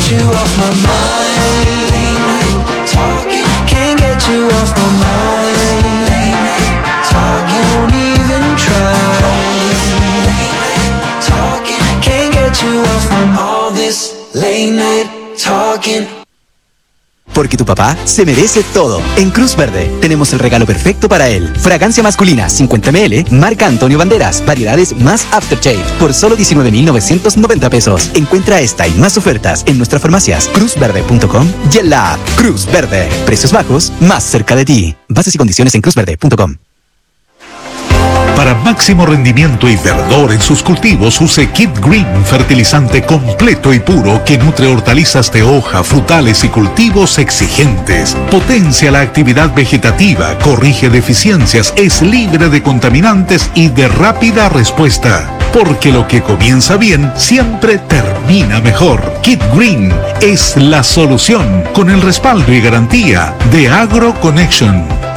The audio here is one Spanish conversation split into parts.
you off my mind. Talking, can't get you off my mind. Talking, won't even try. Talking, can't get you off from all this late night talking. Porque tu papá se merece todo. En Cruz Verde tenemos el regalo perfecto para él. Fragancia masculina 50 ml, marca Antonio Banderas, variedades más Aftershave, por solo 19,990 pesos. Encuentra esta y más ofertas en nuestras farmacias cruzverde.com y en la app Cruz Verde. Precios bajos, más cerca de ti. Bases y condiciones en cruzverde.com. Para máximo rendimiento y verdor en sus cultivos, use Kid Green, fertilizante completo y puro que nutre hortalizas de hoja, frutales y cultivos exigentes. Potencia la actividad vegetativa, corrige deficiencias, es libre de contaminantes y de rápida respuesta. Porque lo que comienza bien siempre termina mejor. Kid Green es la solución, con el respaldo y garantía de AgroConnection.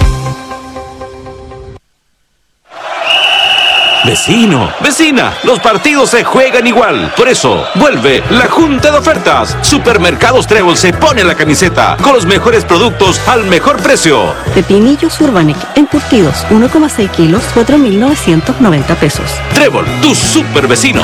Vecino, vecina, los partidos se juegan igual. Por eso, vuelve la Junta de Ofertas. Supermercados Trébol se pone la camiseta con los mejores productos al mejor precio. Pepinillos Urbanic, encurtidos, 1,6 kilos, 4,990 pesos. Trébol, tu super vecino.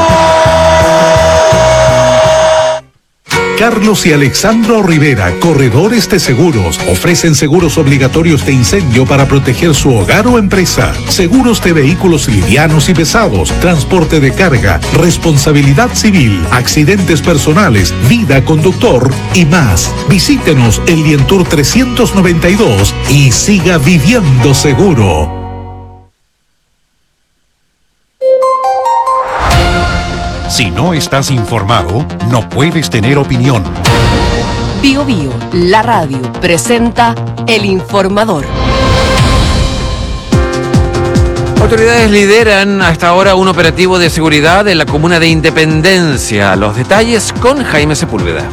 Carlos y Alexandro Rivera, corredores de seguros, ofrecen seguros obligatorios de incendio para proteger su hogar o empresa, seguros de vehículos livianos y pesados, transporte de carga, responsabilidad civil, accidentes personales, vida conductor y más. Visítenos en Lientour 392 y siga viviendo seguro. Si no estás informado, no puedes tener opinión. Bio Bio, la radio, presenta El Informador. Autoridades lideran hasta ahora un operativo de seguridad en la comuna de Independencia. Los detalles con Jaime Sepúlveda.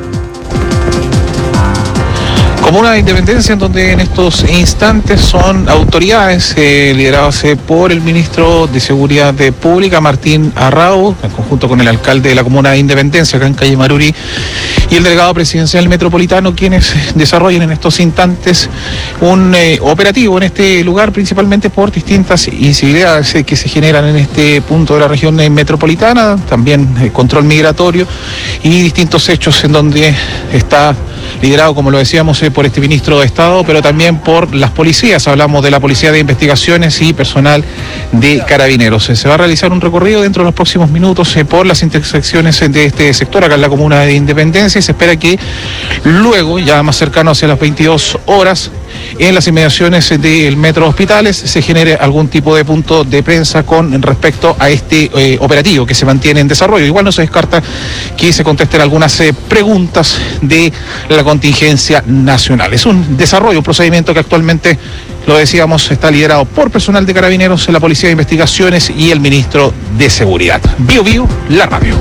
Comuna de Independencia, en donde en estos instantes son autoridades lideradas por el ministro de Seguridad Pública, Martín Arrau, en conjunto con el alcalde de la Comuna de Independencia, acá en calle Maruri, y el delegado presidencial metropolitano, quienes desarrollan en estos instantes un operativo en este lugar, principalmente por distintas incivilidades que se generan en este punto de la región metropolitana, también control migratorio y distintos hechos en donde está liderado, como lo decíamos, por este ministro de Estado, pero también por las policías. Hablamos de la Policía de Investigaciones y personal de Carabineros. Se va a realizar un recorrido dentro de los próximos minutos por las intersecciones de este sector, acá en la Comuna de Independencia, y se espera que luego, ya más cercano hacia las 22 horas, en las inmediaciones del Metro Hospitales, se genere algún tipo de punto de prensa con respecto a este operativo que se mantiene en desarrollo. Igual no se descarta que se contesten algunas preguntas de la contingencia nacional. Es un desarrollo, un procedimiento que actualmente, lo decíamos, está liderado por personal de Carabineros, la Policía de Investigaciones y el ministro de Seguridad. Bio Bio, la radio.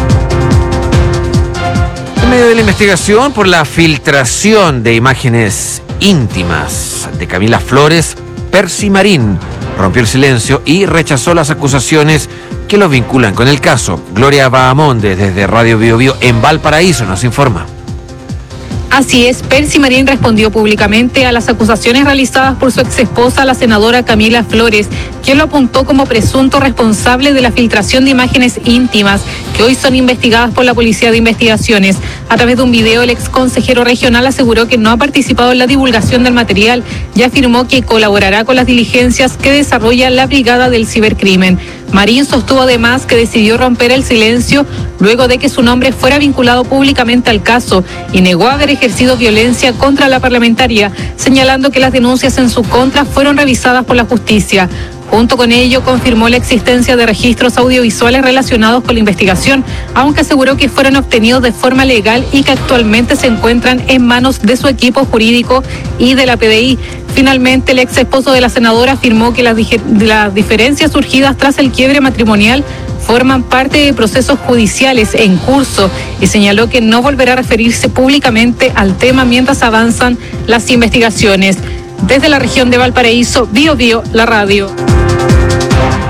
En medio de la investigación por la filtración de imágenes íntimas de Camila Flores, Percy Marín rompió el silencio y rechazó las acusaciones que lo vinculan con el caso. Gloria Bahamonde, desde Radio Bio Bio en Valparaíso, nos informa. Así es, Percy Marín respondió públicamente a las acusaciones realizadas por su exesposa, la senadora Camila Flores, quien lo apuntó como presunto responsable de la filtración de imágenes íntimas que hoy son investigadas por la Policía de Investigaciones. A través de un video, el exconsejero regional aseguró que no ha participado en la divulgación del material y afirmó que colaborará con las diligencias que desarrolla la Brigada del Cibercrimen. Marín sostuvo además que decidió romper el silencio luego de que su nombre fuera vinculado públicamente al caso y negó haber ejercido violencia contra la parlamentaria, señalando que las denuncias en su contra fueron revisadas por la justicia. Junto con ello, confirmó la existencia de registros audiovisuales relacionados con la investigación, aunque aseguró que fueron obtenidos de forma legal y que actualmente se encuentran en manos de su equipo jurídico y de la PDI. Finalmente, el ex esposo de la senadora afirmó que las diferencias surgidas tras el quiebre matrimonial forman parte de procesos judiciales en curso y señaló que no volverá a referirse públicamente al tema mientras avanzan las investigaciones. Desde la región de Valparaíso, Bio Bio, la radio.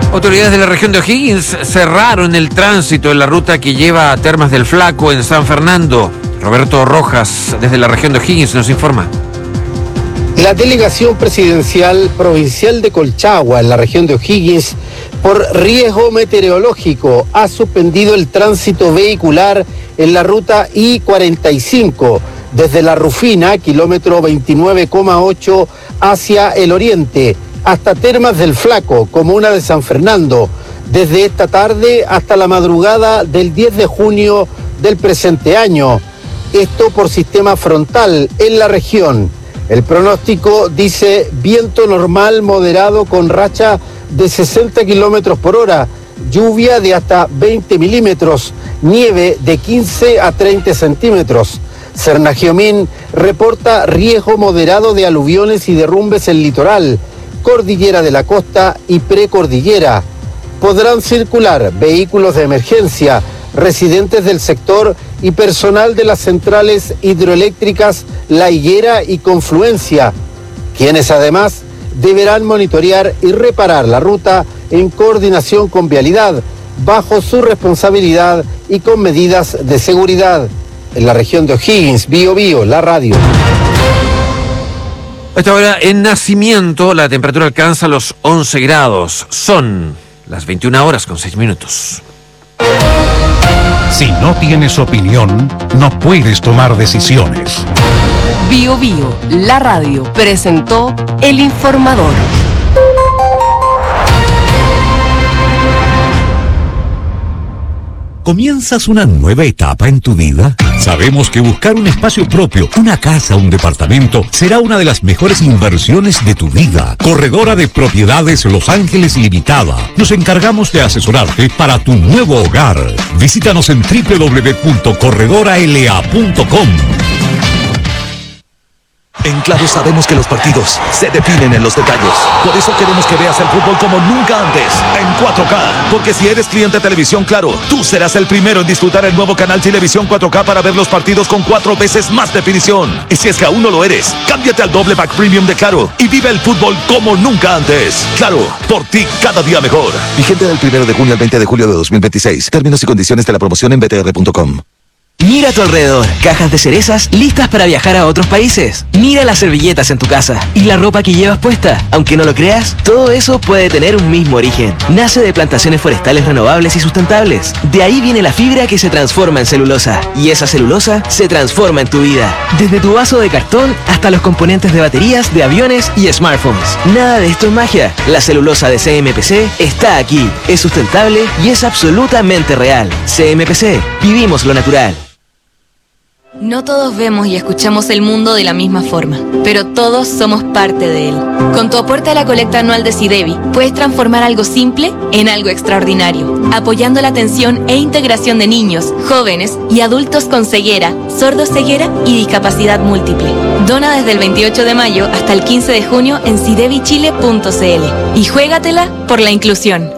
Autoridades de la región de O'Higgins cerraron el tránsito en la ruta que lleva a Termas del Flaco en San Fernando. Roberto Rojas, desde la región de O'Higgins, nos informa. La delegación presidencial provincial de Colchagua, en la región de O'Higgins, por riesgo meteorológico, ha suspendido el tránsito vehicular en la ruta I-45, desde La Rufina, kilómetro 29,8, hacia el oriente, hasta Termas del Flaco, comuna de San Fernando, desde esta tarde hasta la madrugada del 10 de junio del presente año. Esto por sistema frontal en la región. El pronóstico dice viento normal moderado con racha de 60 kilómetros por hora, lluvia de hasta 20 milímetros, nieve de 15 a 30 centímetros. Cernagiomín reporta riesgo moderado de aluviones y derrumbes en litoral, cordillera de la costa y precordillera. Podrán circular vehículos de emergencia, residentes del sector y personal de las centrales hidroeléctricas La Higuera y Confluencia, quienes además deberán monitorear y reparar la ruta en coordinación con Vialidad, bajo su responsabilidad y con medidas de seguridad. En la región de O'Higgins, Bío Bío, la radio. A esta hora en Nacimiento la temperatura alcanza los 11 grados. Son las 21 horas con 6 minutos. Si no tienes opinión, no puedes tomar decisiones. Bío Bío, la radio, presentó El Informador. ¿Comienzas una nueva etapa en tu vida? Sabemos que buscar un espacio propio, una casa, un departamento, será una de las mejores inversiones de tu vida. Corredora de Propiedades Los Ángeles Limitada. Nos encargamos de asesorarte para tu nuevo hogar. Visítanos en www.corredorala.com. En Claro sabemos que los partidos se definen en los detalles. Por eso queremos que veas el fútbol como nunca antes, en 4K. Porque si eres cliente de Televisión Claro, tú serás el primero en disfrutar el nuevo canal Televisión 4K para ver los partidos con 4 veces más definición. Y si es que aún no lo eres, cámbiate al doble pack premium de Claro y vive el fútbol como nunca antes. Claro, por ti cada día mejor. Vigente del 1 de junio al 20 de julio de 2026. Términos y condiciones de la promoción en btr.com. Mira a tu alrededor, cajas de cerezas listas para viajar a otros países. Mira las servilletas en tu casa y la ropa que llevas puesta. Aunque no lo creas, todo eso puede tener un mismo origen. Nace de plantaciones forestales renovables y sustentables. De ahí viene la fibra que se transforma en celulosa. Y esa celulosa se transforma en tu vida. Desde tu vaso de cartón hasta los componentes de baterías, de aviones y smartphones. Nada de esto es magia. La celulosa de CMPC está aquí. Es sustentable y es absolutamente real. CMPC, vivimos lo natural. No todos vemos y escuchamos el mundo de la misma forma, pero todos somos parte de él. Con tu aporte a la colecta anual de SIDEBI, puedes transformar algo simple en algo extraordinario, apoyando la atención e integración de niños, jóvenes y adultos con ceguera, sordoceguera y discapacidad múltiple. Dona desde el 28 de mayo hasta el 15 de junio en sidebichile.cl y juégatela por la inclusión.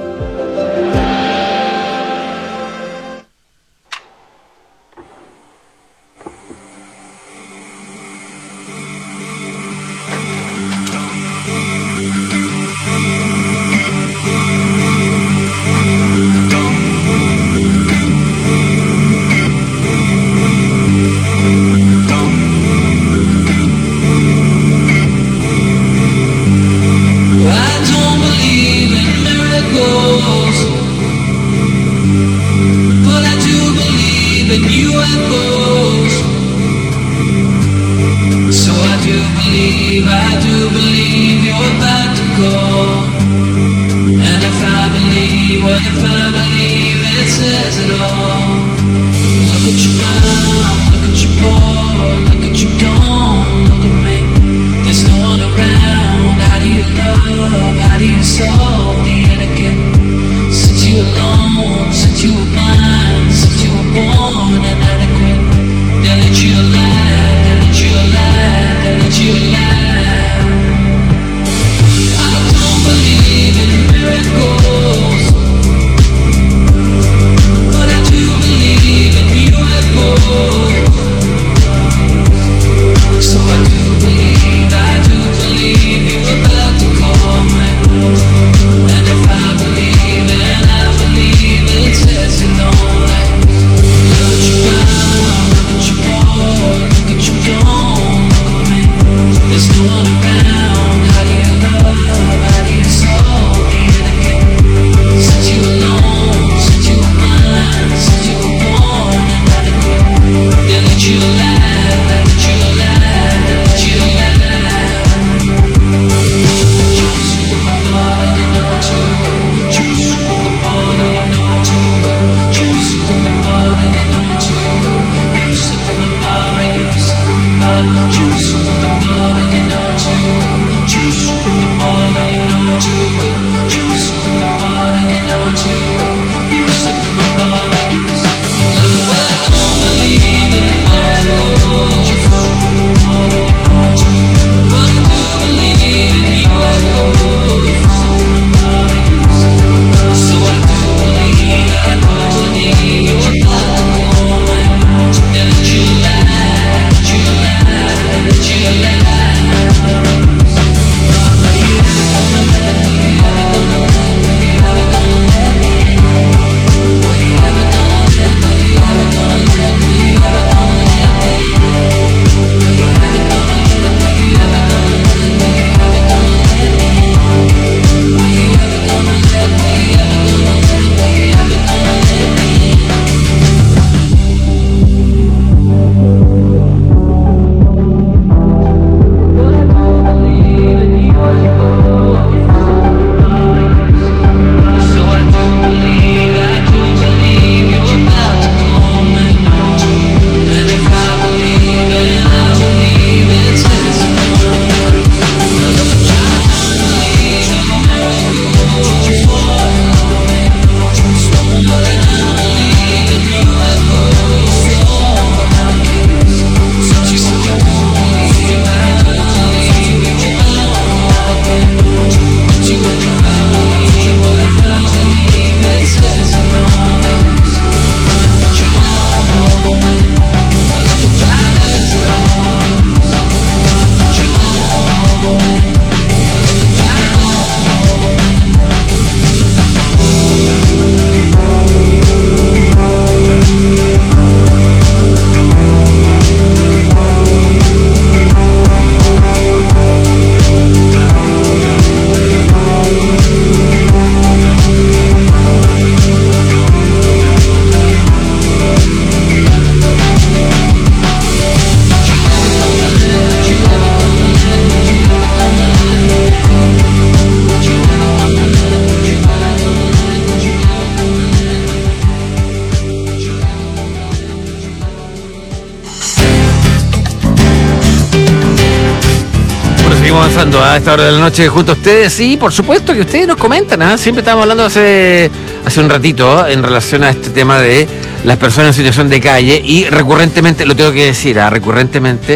Avanzando a esta hora de la noche junto a ustedes y por supuesto que ustedes nos comentan, siempre estábamos hablando hace un ratito en relación a este tema de las personas en situación de calle y recurrentemente, lo tengo que decir, recurrentemente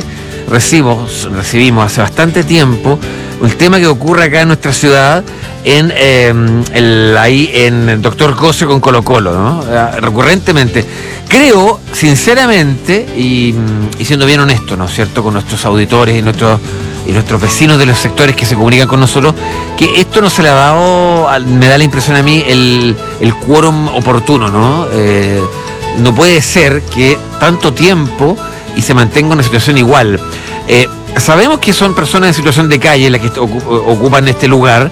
recibimos hace bastante tiempo el tema que ocurre acá en nuestra ciudad ahí en Doctor Cosio con Colo Colo, ¿no? Recurrentemente. Creo, sinceramente, y siendo bien honesto, ¿no es cierto?, con nuestros auditores y nuestros vecinos de los sectores que se comunican con nosotros, que esto no se le ha dado, me da la impresión a mí, el quórum oportuno, ¿no? No puede ser que tanto tiempo y se mantenga una situación igual. Sabemos que son personas en situación de calle las que ocupan este lugar,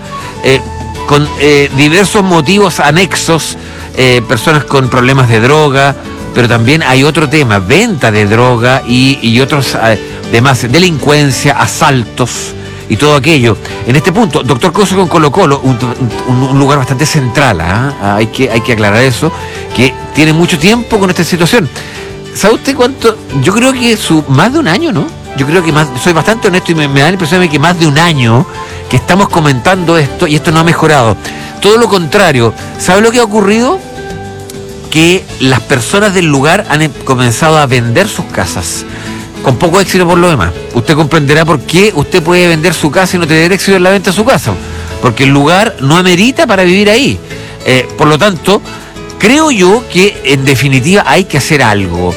con diversos motivos anexos, personas con problemas de droga, pero también hay otro tema, venta de droga y otros demás, delincuencia, asaltos y todo aquello. En este punto, Doctor Cosio con Colo Colo, un lugar bastante central, hay que aclarar eso, que tiene mucho tiempo con esta situación. ¿Sabe usted cuánto? Yo creo que más de un año, ¿no? Yo creo que soy bastante honesto y me da la impresión de que más de un año que estamos comentando esto y esto no ha mejorado. Todo lo contrario. ¿Sabe lo que ha ocurrido? Que las personas del lugar han comenzado a vender sus casas, con poco éxito por lo demás. Usted comprenderá por qué usted puede vender su casa y no tener éxito en la venta de su casa, porque el lugar no amerita para vivir ahí. Por lo tanto, creo yo que en definitiva hay que hacer algo.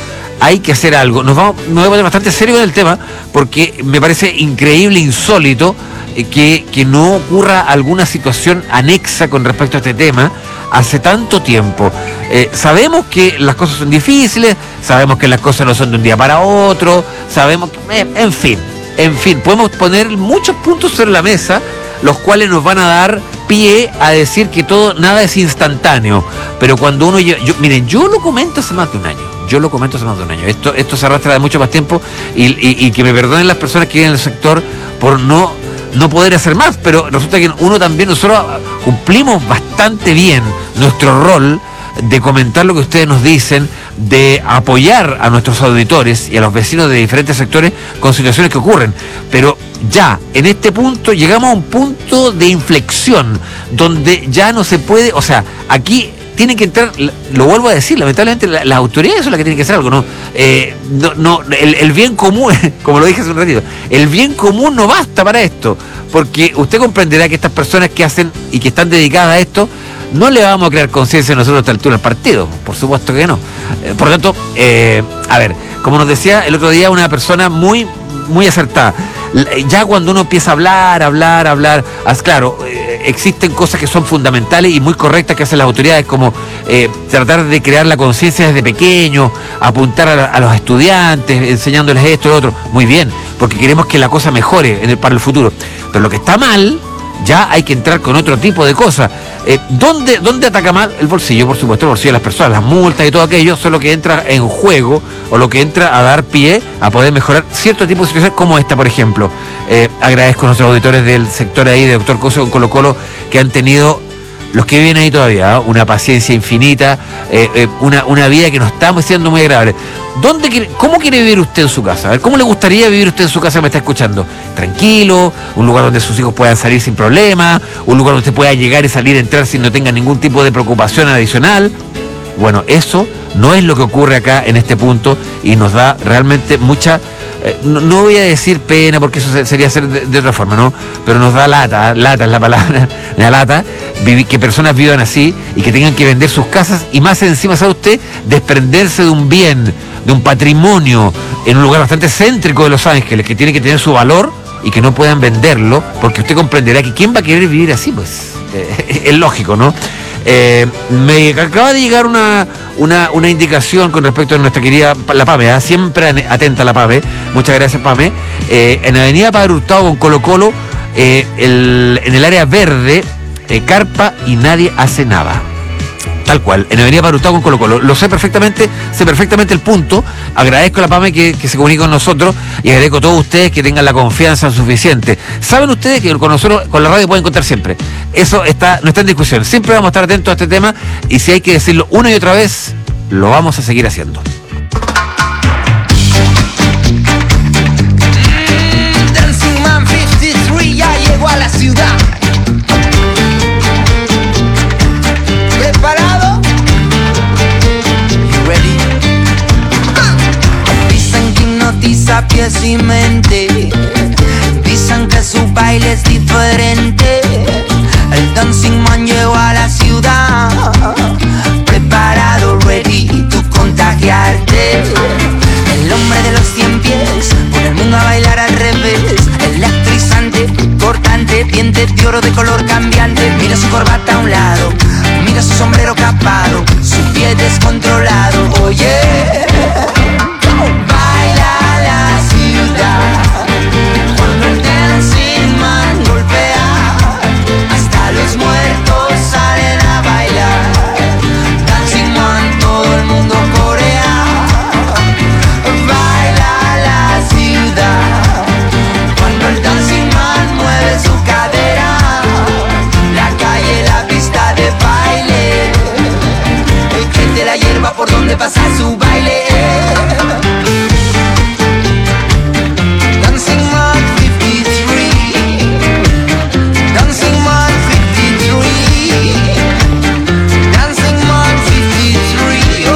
Me voy a poner bastante serio con el tema, porque me parece increíble, insólito, que no ocurra alguna situación anexa con respecto a este tema hace tanto tiempo. Sabemos que las cosas son difíciles, sabemos que las cosas no son de un día para otro, sabemos que, en fin, podemos poner muchos puntos sobre la mesa, los cuales nos van a dar pie a decir que nada es instantáneo. Pero cuando uno miren, yo lo comento hace más de un año. Esto se arrastra de mucho más tiempo y que me perdonen las personas que viven en el sector por no poder hacer más, pero resulta que nosotros cumplimos bastante bien nuestro rol de comentar lo que ustedes nos dicen, de apoyar a nuestros auditores y a los vecinos de diferentes sectores con situaciones que ocurren. Pero ya, en este punto, llegamos a un punto de inflexión donde ya no se puede, o sea, aquí tienen que entrar, lo vuelvo a decir, lamentablemente las autoridades son las que tienen que hacer algo, ¿no? El bien común, como lo dije hace un ratito, el bien común no basta para esto, porque usted comprenderá que estas personas que hacen y que están dedicadas a esto, no le vamos a crear conciencia nosotros a esta altura al partido, por supuesto que no. Por lo tanto, a ver, como nos decía el otro día una persona muy acertada, ya cuando uno empieza a hablar, claro, existen cosas que son fundamentales y muy correctas que hacen las autoridades, como tratar de crear la conciencia desde pequeño, apuntar a los estudiantes, enseñándoles esto y lo otro, muy bien, porque queremos que la cosa mejore para el futuro. Pero lo que está mal, ya hay que entrar con otro tipo de cosas. ¿Dónde ataca mal? El bolsillo, por supuesto, el bolsillo de las personas, las multas y todo aquello, son lo que entra en juego o lo que entra a dar pie a poder mejorar cierto tipo de situaciones como esta, por ejemplo. Agradezco a nuestros auditores del sector ahí de Doctor Coso con Colo Colo, que han tenido, los que viven ahí todavía, una paciencia infinita, una vida que nos estamos siendo muy agradable. ¿Cómo quiere vivir usted en su casa? A ver, ¿cómo le gustaría vivir usted en su casa que me está escuchando? Tranquilo, un lugar donde sus hijos puedan salir sin problema, un lugar donde usted pueda llegar y salir, entrar sin no tenga ningún tipo de preocupación adicional. Bueno, eso no es lo que ocurre acá en este punto y nos da realmente mucha, no voy a decir pena porque eso sería ser de otra forma, ¿no? Pero nos da lata es la palabra, la lata, que personas vivan así y que tengan que vender sus casas y más encima, ¿sabe usted? Desprenderse de un bien, de un patrimonio en un lugar bastante céntrico de Los Ángeles, que tiene que tener su valor y que no puedan venderlo, porque usted comprenderá que ¿quién va a querer vivir así? Pues es lógico, ¿no? Me acaba de llegar una indicación con respecto a nuestra querida la Pame, siempre atenta a la Pame, muchas gracias Pame. En Avenida Padre Hurtado con Colo Colo, en el área verde, carpa y nadie hace nada. Tal cual, en Avenida Padre Hurtado con Colo Colo. Lo sé perfectamente el punto. Agradezco a la PAME que se comunique con nosotros y agradezco a todos ustedes que tengan la confianza suficiente. Saben ustedes que con nosotros, con la radio pueden contar siempre. Eso no está en discusión. Siempre vamos a estar atentos a este tema y si hay que decirlo una y otra vez, lo vamos a seguir haciendo. Dancing Man 53 ya llegó a la ciudad. ¿Preparado? You ready? Dicen que hipnotiza pies y mente. Dicen que su baile es diferente. El Dancing Man llegó a la ciudad. Preparado, ready, tú contagiarte. El hombre de los 100 pies, pone el mundo a bailar al revés. Electrizante, cortante, dientes de oro de color cambiante. Mira su corbata a un lado, mira su sombrero capado, su pie descontrolado. Oye, baila la ciudad cuando el Dancing Man golpea. Hasta los muertos salen a bailar. Dancing Man, todo el mundo corea. Baila la ciudad cuando el Dancing Man mueve su cadera. La calle, la pista de baile, el que de la hierba por donde pasa su baile. Dancing Man 53, Dancing Man 53, Dancing Man 53,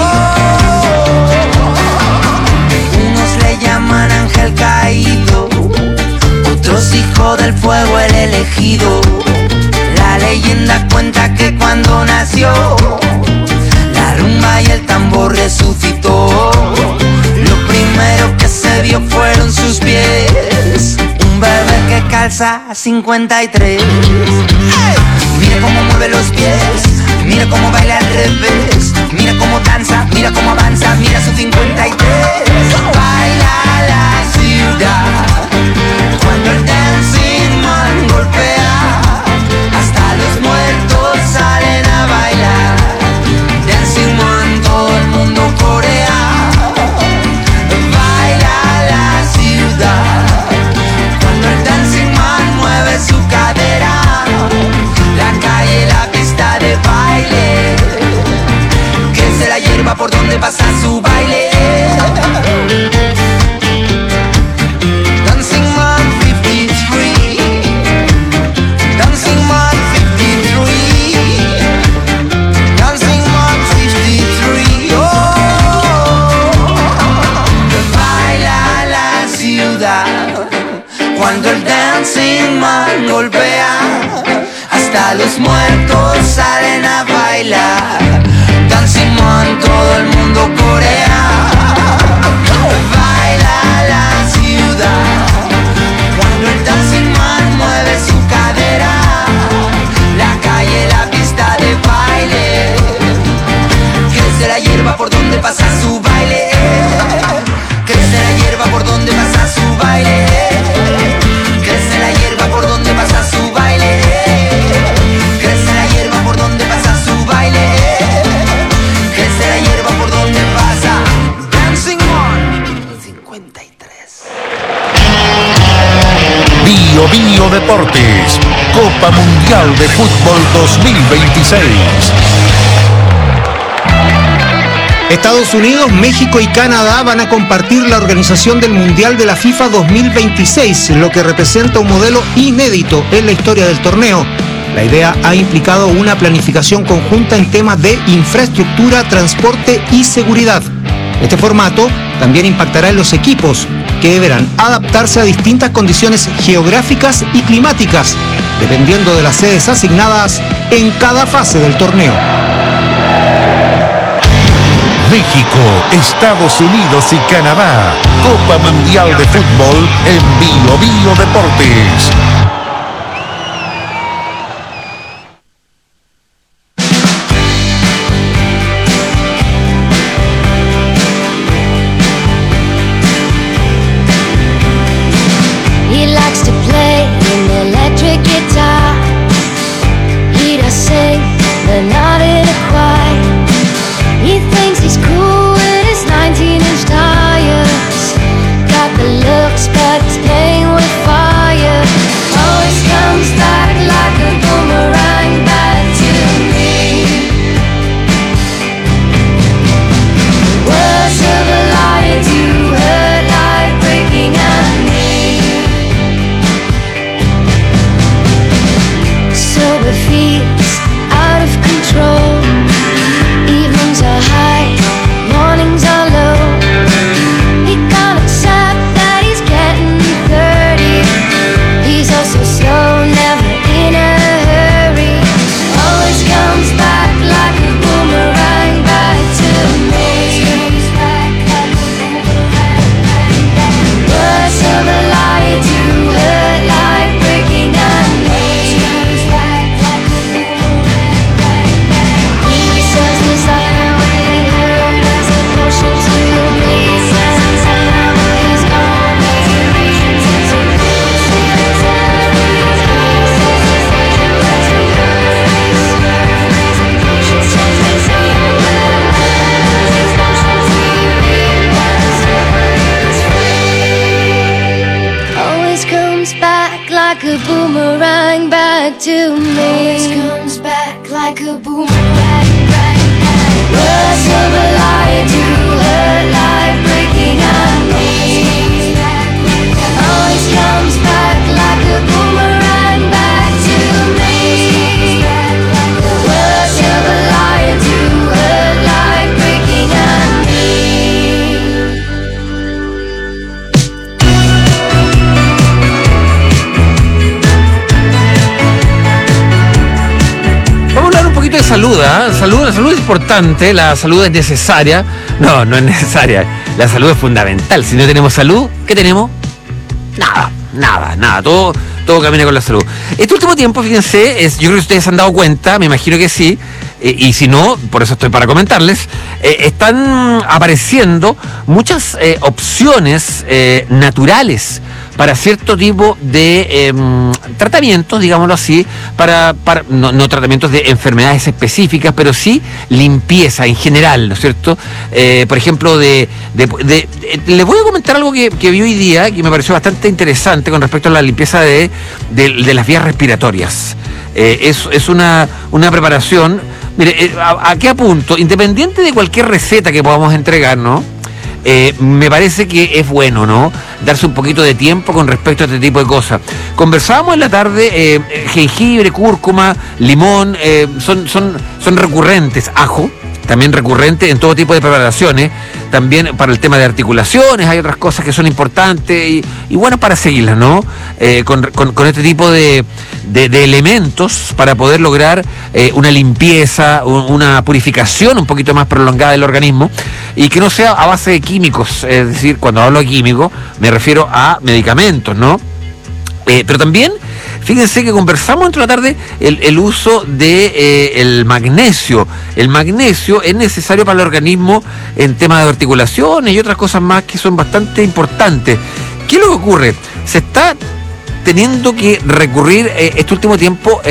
Unos le llaman ángel caído, otros hijo del fuego el elegido. La leyenda cuenta que cuando nació, la rumba y el tambor resucitó. Lo primero que se vio fueron sus pies, un bebé que calza 53. Mira cómo mueve los pies, mira cómo baila al revés, mira cómo danza, mira cómo avanza, mira su 53. Baila la ciudad cuando el Dancing Man golpea. Hasta los muertos salen a bailar. Dancing Man, todo el mundo corea. Baila la ciudad cuando el Dancing Man mueve su cadera. La calle, la pista de baile, que se la hierba por donde pasa su Dancing Man golpea, hasta los muertos salen a bailar. Dancing Man, todo el mundo corea. Baila la ciudad cuando el Dancing Man mueve su cadera. La calle, la pista de baile, crece la hierba por donde pasa su baile. Crece la hierba por donde pasa su baile. Crece la hierba por donde pasa su baile. Crece la hierba por donde pasa su baile. Crece la hierba por donde pasa. Dancing Man 53. Bio Bio Deportes, Copa Mundial de Fútbol 2026. Estados Unidos, México y Canadá van a compartir la organización del Mundial de la FIFA 2026, lo que representa un modelo inédito en la historia del torneo. La idea ha implicado una planificación conjunta en temas de infraestructura, transporte y seguridad. Este formato también impactará en los equipos, que deberán adaptarse a distintas condiciones geográficas y climáticas, dependiendo de las sedes asignadas en cada fase del torneo. México, Estados Unidos y Canadá. Copa Mundial de Fútbol en Bio Bio Deportes. He likes to play an electric guitar. He does sing, but not in a choir. He thinks he's cool with his 19-inch tires. Got the looks, but he's playing with fire. Always comes back like a boomerang back to me. Words of a lie to hurt like breaking on me. Sober feels out of control. Evenings are high, mornings are low. He can't accept that he's getting 30. He's also slow, never in a hurry. Always comes back like a boomerang back to me. Words of a lie to hurt like breaking on me. He says this I when hurt as a potion to me. Says I was always comes back like a boomerang back to me. Always comes back like a boomerang back. Words of a lie to hurt like breaking on me. Always comes back like a boomerang back to me. Words of a lie to hurt like breaking on me. Vamos a hablar un poquito de salud, ¿eh? La salud es importante, la salud es necesaria. No, no es necesaria. La salud es fundamental. Si no tenemos salud, ¿qué tenemos? Nada. Todo camina con la salud. Este último tiempo, fíjense, yo creo que ustedes se han dado cuenta, me imagino que sí, y si no, por eso estoy para comentarles, están apareciendo muchas opciones naturales para cierto tipo de tratamientos, digámoslo así, para no tratamientos de enfermedades específicas, pero sí limpieza en general, ¿no es cierto? Por ejemplo, les voy a comentar algo que vi hoy día, que me pareció bastante interesante con respecto a la limpieza de las vías respiratorias. Es una preparación, mire, ¿a qué apunto? Independiente de cualquier receta que podamos entregar, ¿no? Me parece que es bueno, ¿no? Darse un poquito de tiempo con respecto a este tipo de cosas. Conversábamos en la tarde, jengibre, cúrcuma, limón, son recurrentes, ajo, también recurrente en todo tipo de preparaciones, también para el tema de articulaciones, hay otras cosas que son importantes y bueno, para seguirlas, ¿no? Con este tipo de elementos para poder lograr una limpieza, una purificación un poquito más prolongada del organismo y que no sea a base de químicos, es decir, cuando hablo de químicos me refiero a medicamentos, ¿no? Pero también, fíjense que conversamos entre la tarde el uso de el magnesio. El magnesio es necesario para el organismo en temas de articulaciones y otras cosas más que son bastante importantes. ¿Qué es lo que ocurre? Se está teniendo que recurrir este último tiempo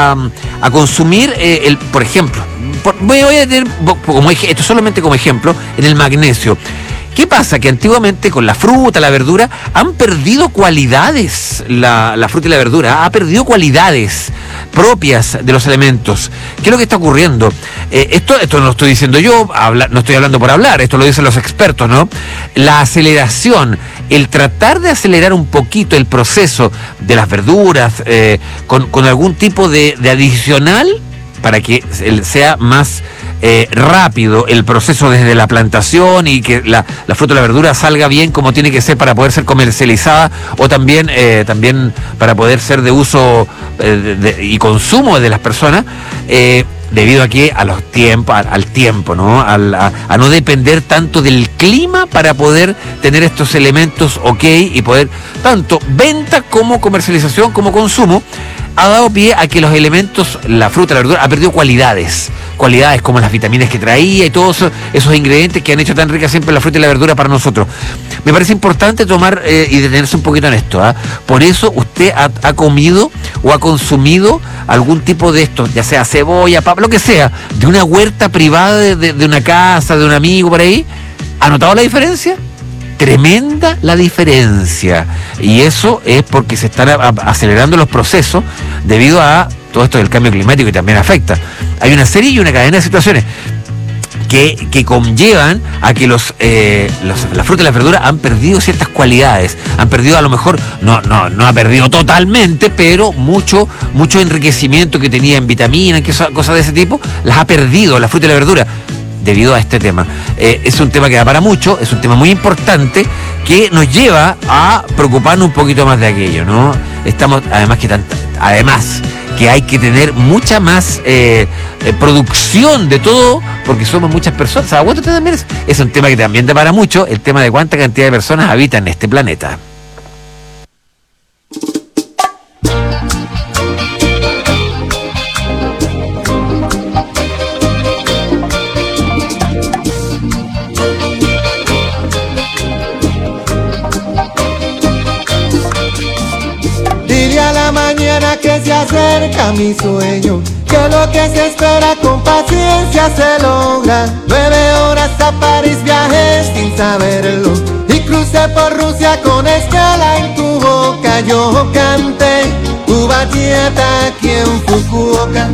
a consumir, por ejemplo, voy a tener esto solamente como ejemplo, en el magnesio. ¿Qué pasa? Que antiguamente con la fruta, la verdura, han perdido cualidades, la fruta y la verdura, ha perdido cualidades propias de los elementos. ¿Qué es lo que está ocurriendo? Esto no lo estoy diciendo yo, no estoy hablando por hablar, esto lo dicen los expertos, ¿no? La aceleración, el tratar de acelerar un poquito el proceso de las verduras con algún tipo de adicional para que sea más rápido el proceso desde la plantación y que la fruta o la verdura salga bien como tiene que ser para poder ser comercializada o también para poder ser de uso y consumo de las personas, debido aquí al tiempo, ¿no? A no depender tanto del clima para poder tener estos elementos y poder tanto venta como comercialización como consumo. Ha dado pie a que los elementos, la fruta, la verdura, ha perdido cualidades como las vitaminas que traía y todos esos ingredientes que han hecho tan rica siempre la fruta y la verdura para nosotros. Me parece importante tomar y detenerse un poquito en esto, ¿eh? Por eso usted ha comido o ha consumido algún tipo de esto, ya sea cebolla, papa, lo que sea, de una huerta privada de una casa, de un amigo por ahí. ¿Ha notado la diferencia? Tremenda la diferencia, y eso es porque se están acelerando los procesos debido a todo esto del cambio climático que también afecta. Hay una serie y una cadena de situaciones que conllevan a que la fruta y las verduras han perdido ciertas cualidades, han perdido, a lo mejor no ha perdido totalmente, pero mucho enriquecimiento que tenía en vitaminas, cosas de ese tipo, las ha perdido la fruta y la verdura debido a este tema. Es un tema que da para mucho, es un tema muy importante que nos lleva a preocuparnos un poquito más de aquello, ¿no? Además que hay que tener mucha más producción de todo, porque somos muchas personas. Aguántate también, es un tema que también da para mucho, el tema de cuánta cantidad de personas habitan en este planeta. Que se acerca mi sueño, que lo que se espera con paciencia se logra. 9 horas a París viajé sin saberlo y crucé por Rusia con escala en tu boca. Yo canté tu bachata aquí en Fukuoka.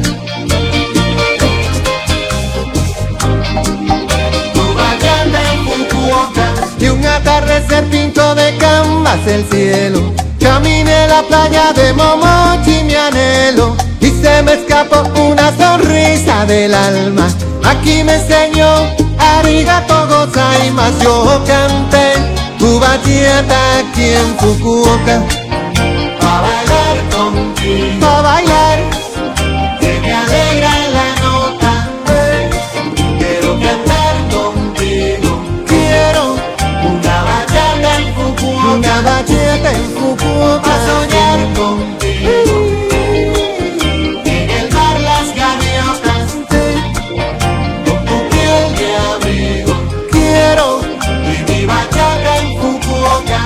Tu bachata en Fukuoka. Y un atardecer pintó de canvas el cielo. Caminé la playa de Momochi, mi anhelo, y se me escapó una sonrisa del alma. Aquí me enseñó arigato gozaimasu. Yo canté tu bachata aquí en Fukuoka. Pa' bailar contigo, pa' bailar, que me alegra la nota. Quiero cantar contigo, quiero una bachata en Fukuoka, una bachata en Fukuoka. A soñar contigo, en el mar las gaviotas, con tu piel de abrigo. Quiero y mi bachata en Fukuoka.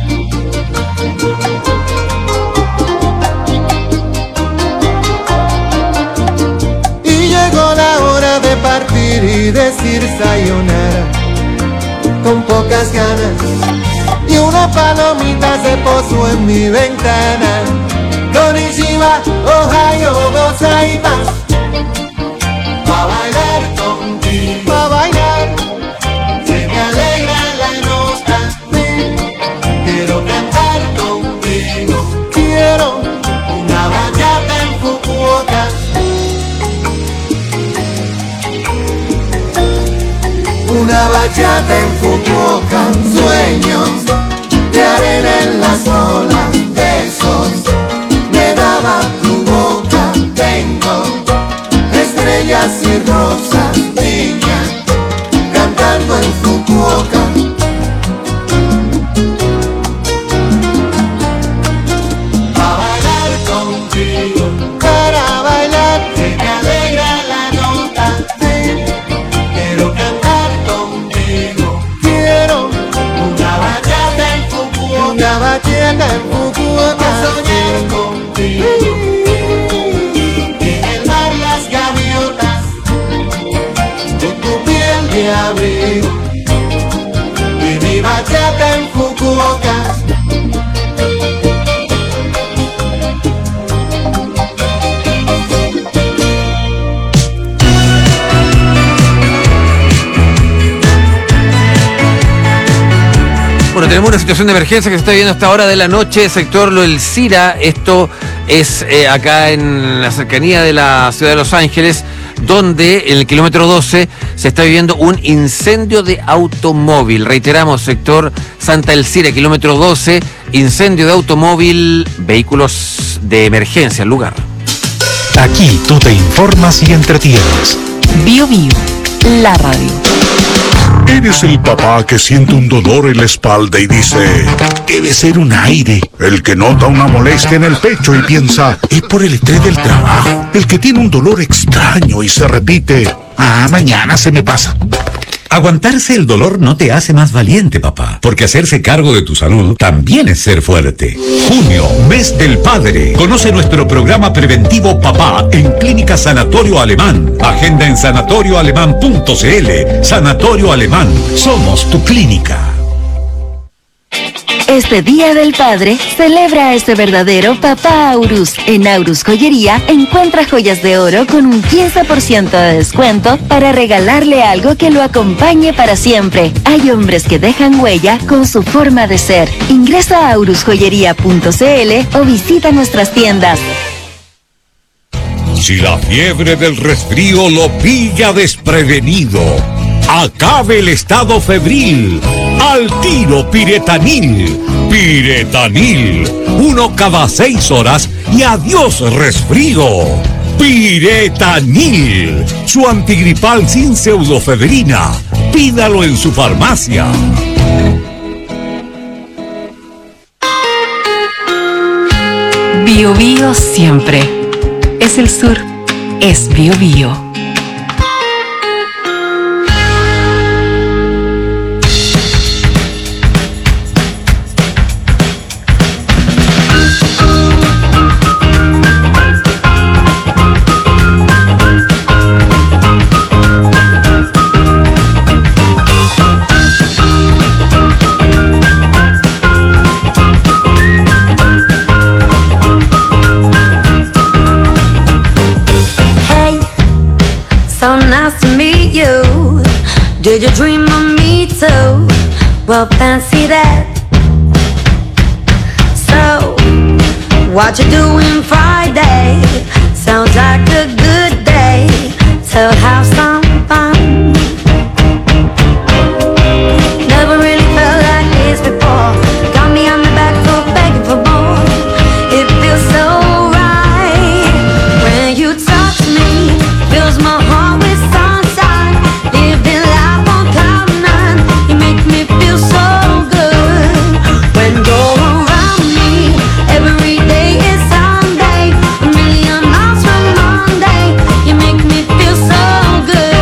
Y llegó la hora de partir y decir sayonara, con pocas ganas. Y una palomita se posó en mi ventana. Konnichiwa, Ohio gozaimasu. Pa' bailar contigo, pa' bailar, se me alegra la nota. Quiero cantar contigo, quiero una bachata en Fukuoka. bachata en Fukuoka, sueños de arena en las olas, besos me daba tu boca. Tengo estrellas y rosas, niña, cantando en Fukuoka. A bailar contigo, para bailar, se me alegra la nota. Quiero cantar contigo, quiero una bachata en Fukuoka, una bachata en Fukuoka, soñar contigo. En el mar las gaviotas, con tu piel de abrigo, y mi bachata en Fukuoka. Bueno, tenemos una situación de emergencia que se está viviendo a esta hora de la noche, sector Lo del Cira. Esto es acá en la cercanía de la ciudad de Los Ángeles, donde en el kilómetro 12 se está viviendo un incendio de automóvil. Reiteramos, sector Santa Elcira, kilómetro 12, incendio de automóvil, vehículos de emergencia al lugar. Aquí tú te informas y entretienes. Bio Bio, la radio. Eres el papá que siente un dolor en la espalda y dice, debe ser un aire. El que nota una molestia en el pecho y piensa, es por el estrés del trabajo. El que tiene un dolor extraño y se repite, mañana se me pasa. Aguantarse el dolor no te hace más valiente, papá, porque hacerse cargo de tu salud también es ser fuerte. Junio, mes del padre. Conoce nuestro programa preventivo Papá en Clínica Sanatorio Alemán. Agenda en sanatorioalemán.cl. Sanatorio Alemán. Somos tu clínica. Este Día del Padre, celebra a este verdadero papá Aurus. En Aurus Joyería, encuentra joyas de oro con un 15% de descuento para regalarle algo que lo acompañe para siempre. Hay hombres que dejan huella con su forma de ser. Ingresa a aurusjoyería.cl o visita nuestras tiendas. Si la fiebre del resfrío lo pilla desprevenido, acabe el estado febril. Al tiro Piretanil. Piretanil. 1 cada 6 horas y adiós resfrío. Piretanil. Su antigripal sin pseudofebrina. Pídalo en su farmacia. Bio Bio siempre. Es el sur. Es Bio Bio. Did you dream of me too? Well, fancy that. So, what you doing Friday? Sounds like a good day to have some fun. Never really felt like this before. Got me on the back foot begging for more. It feels so right when you touch me. Fills my heart with sunshine. Living life on cloud nine. You make me feel so good when you're around me. Every day is Sunday. A million miles from Monday. You make me feel so good.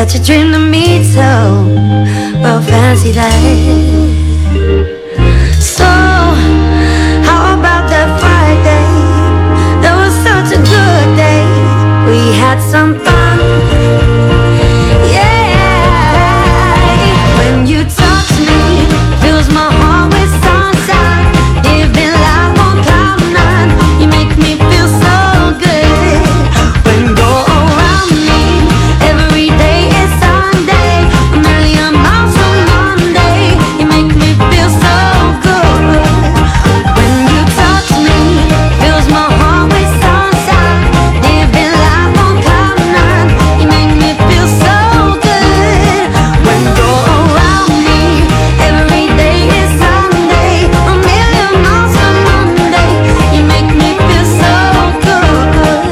such a dream to meet, so well, fancy that. So, how about that Friday? That was such a good day. We had some fun. Yeah. When you talk to me, fills my heart with sunshine. Living life on cloud nine. You make me feel so good. When you're around me, every day is Sunday. A million miles from Monday. You make me feel so good. When you talk to me, fills my heart with sunshine. Living life on cloud nine. You make me feel so good. When you're around me, every day is Sunday. A million miles from Monday. You make me feel so good.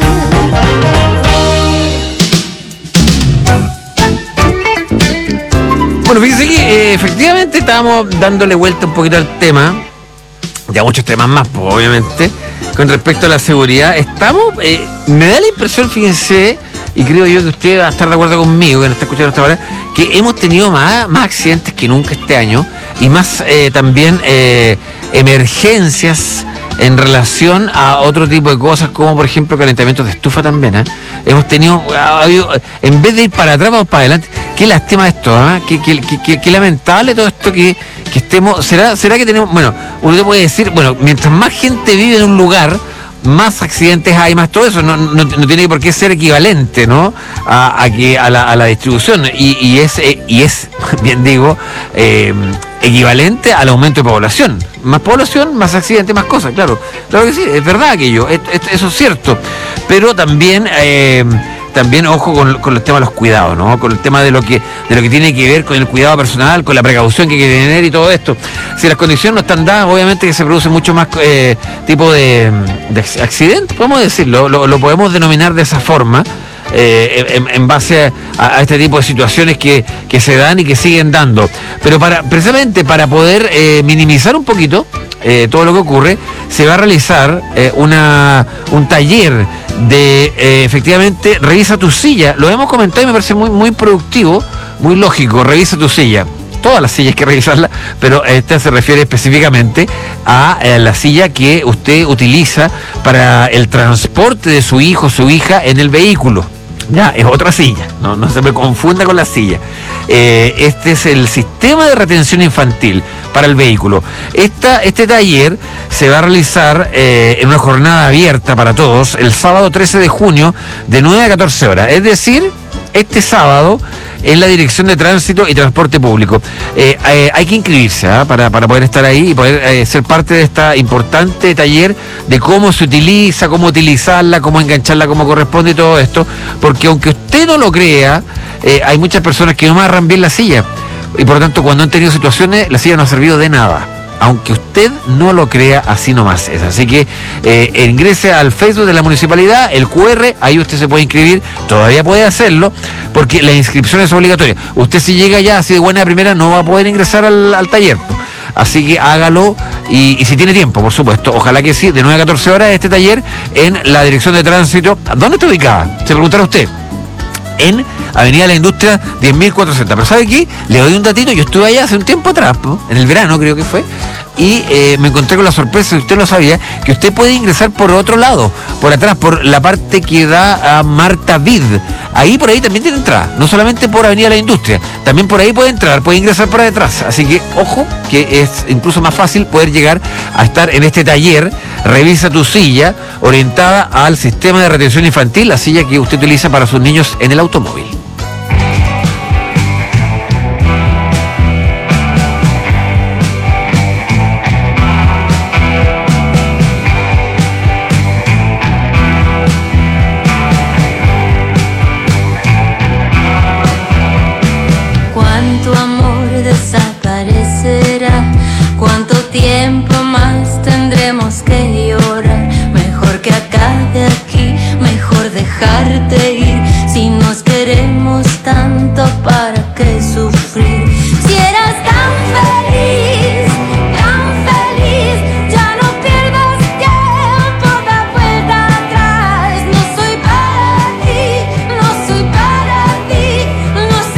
Bueno, fíjense que efectivamente estábamos dándole vuelta un poquito al tema, ya muchos temas más, pues, obviamente, con respecto a la seguridad. Estamos, me da la impresión, fíjense, y creo yo que usted va a estar de acuerdo conmigo, que nos está escuchando hasta ahora, que hemos tenido más accidentes que nunca este año, y más también emergencias en relación a otro tipo de cosas, como por ejemplo calentamientos de estufa también. Hemos tenido, en vez de ir para atrás, vamos para adelante. Qué lástima esto, qué lamentable todo esto que estemos. ¿Será que tenemos? Bueno, uno puede decir, bueno, mientras más gente vive en un lugar, más accidentes hay, más todo eso. No tiene por qué ser equivalente, ¿no? A la distribución. Y es, bien digo, equivalente al aumento de población. Más población, más accidentes, más cosas, claro que sí, es verdad aquello, eso es cierto. Pero también ojo con el tema de los cuidados, ¿no? Con el tema de lo que tiene que ver con el cuidado personal, con la precaución que hay que tener y todo esto. Si las condiciones no están dadas, obviamente que se produce mucho más tipo de accidentes, podemos decirlo, lo podemos denominar de esa forma. En base a este tipo de situaciones que se dan y que siguen dando. Pero precisamente para poder minimizar un poquito todo lo que ocurre, se va a realizar un taller de efectivamente revisa tu silla. Lo hemos comentado y me parece muy, muy productivo, muy lógico. Revisa tu silla. Todas las sillas hay que revisarlas, pero esta se refiere específicamente a la silla que usted utiliza para el transporte de su hijo o su hija en el vehículo. Ya, es otra silla, no se me confunda con la silla. Este es el sistema de retención infantil para el vehículo. Este taller se va a realizar en una jornada abierta para todos el sábado 13 de junio de 9 a 14 horas. Es decir, este sábado en la Dirección de Tránsito y Transporte Público. Hay que inscribirse para poder estar ahí y poder ser parte de este importante taller de cómo se utiliza, cómo utilizarla, cómo engancharla como corresponde y todo esto, porque aunque usted no lo crea, hay muchas personas que no amarran bien la silla y por lo tanto cuando han tenido situaciones la silla no ha servido de nada. Aunque usted no lo crea, así nomás es. Así que ingrese al Facebook de la municipalidad, el QR, ahí usted se puede inscribir, todavía puede hacerlo, porque la inscripción es obligatoria. Usted si llega ya así de buena primera no va a poder ingresar al taller. Así que hágalo y si tiene tiempo, por supuesto, ojalá que sí, de 9 a 14 horas este taller en la Dirección de Tránsito. ¿Dónde está ubicada? Se preguntará usted. En Avenida de la Industria 10.400. Pero ¿sabe qué? Le doy un datito. Yo estuve allá hace un tiempo atrás, en el verano creo que fue, y me encontré con la sorpresa, si usted lo sabía, que usted puede ingresar por otro lado, por atrás, por la parte que da a Marta Vid. Por ahí también tiene entrada, no solamente por Avenida de la Industria, también por ahí puede entrar, puede ingresar por detrás. Así que, ojo, que es incluso más fácil poder llegar a estar en este taller. Revisa tu silla, orientada al sistema de retención infantil, la silla que usted utiliza para sus niños en el automóvil. Cuánto amor desaparecerá, cuánto tiempo más tendremos que llorar. Mejor que acabe aquí, mejor dejarte ir. Si nos queremos tanto, ¿para qué sufrir? Si eras tan feliz, ya no pierdas tiempo, da vuelta atrás. No soy para ti, no soy para ti, no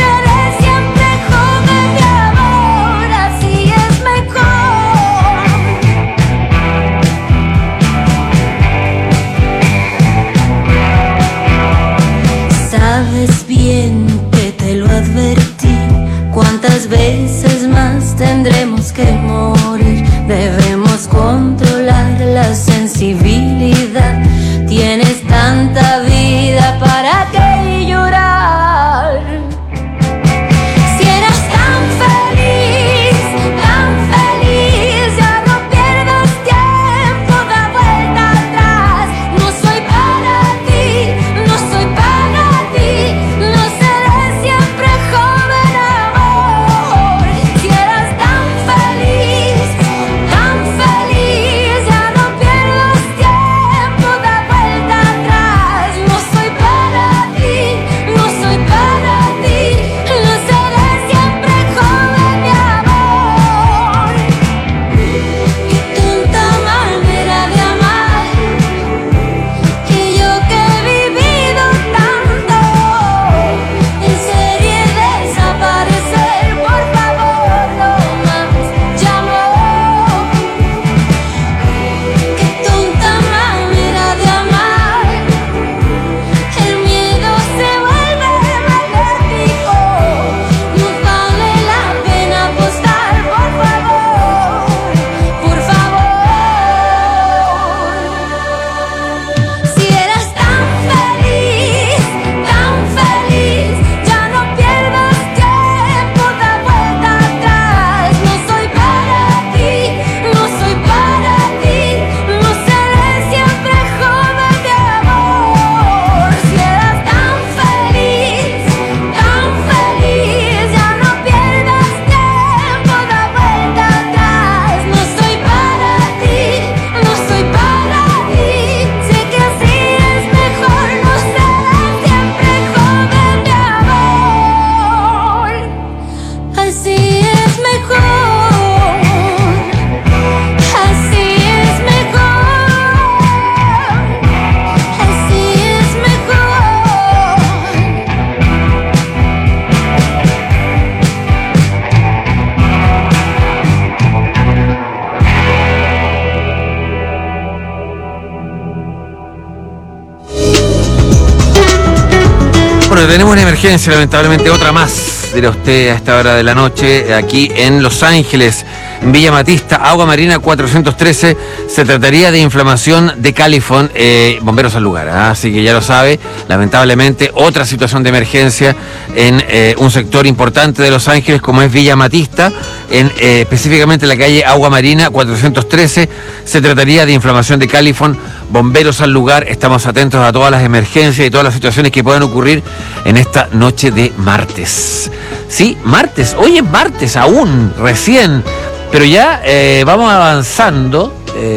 Bueno, tenemos una emergencia, lamentablemente otra más, dirá usted a esta hora de la noche, aquí en Los Ángeles, en Villa Matista, agua marina 413, se trataría de inflamación de califón, bomberos al lugar, así que ya lo sabe, lamentablemente otra situación de emergencia en un sector importante de Los Ángeles como es Villa Matista, específicamente en la calle Agua Marina 413, se trataría de inflamación de califón, bomberos al lugar, estamos atentos a todas las emergencias y todas las situaciones que puedan ocurrir en esta noche de martes. Sí, martes, hoy es martes aún, recién, pero ya vamos avanzando.